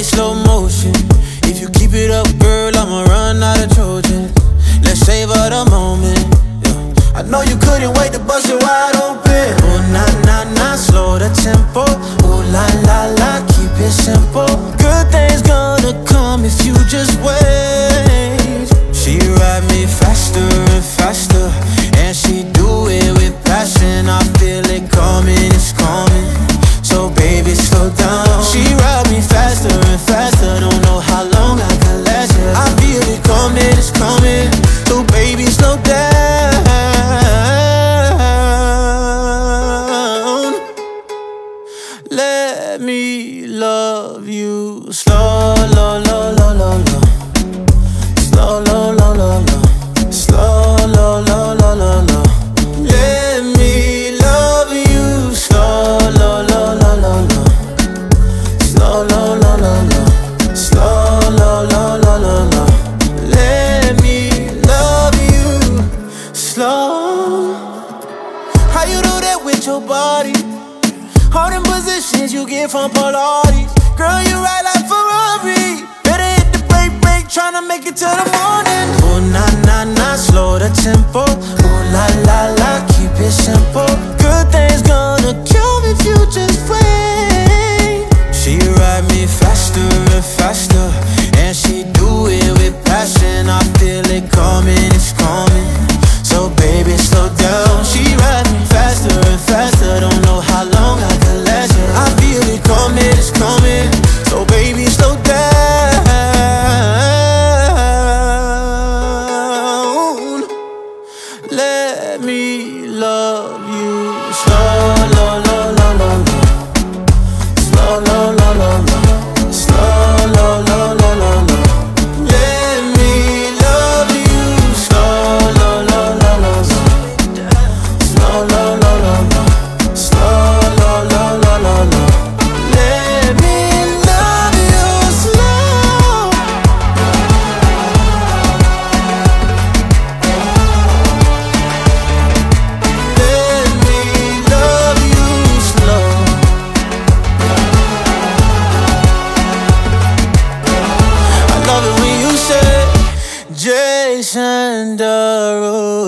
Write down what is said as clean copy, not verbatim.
slow motion. If you keep it up, girl, I'ma run out of Trojan. Let's savor the moment, yeah. I know you couldn't wait to bust it wide open. Oh, nah, nah, nah, slow the tempo. Oh, la, la, la, keep it simple. Good things gonna come if you just wait. She ride me faster and faster, and she do it with passion. I feel it coming, it's coming. So baby, slow down. She ride me faster and faster. Don't know how long I can last it. I feel it coming, it's coming. So baby, slow down. Let me love you slow, low, low, low, low, low. Slow, low, low, low, low. Slow, low, low, low, low, low. Let me love you slow, low, low, low, low, low. Slow, low, low, low, low. Slow, low, low, low, low, low. Let me love you slow. How you do that with your body? All them positions you get from Pilates. Girl, you ride like Ferrari. Better hit the brake, brake, tryna make it to the morning. Oh, nah, nah, nah, slow the tempo. Oh, la, la, la, keep it simple. Good things gonna come if you just wait. She ride me faster and faster, and she do it with passion. I feel it coming, it's coming. So baby, slow down. She ride me faster and faster. Don't know how long I can last it. I feel it coming, it's coming. So baby, slow down. Let me love you slow, low, low, low, low, low. Slow, low, low, low, low. Slow, low, low, low, low, low. Let me love you slow, low, low, low, low, low. Slow, low, low, low, low. Slow, low, low, low, low, low. Let me love you slow. Let me love you slow. I love it when you say Jason Derulo.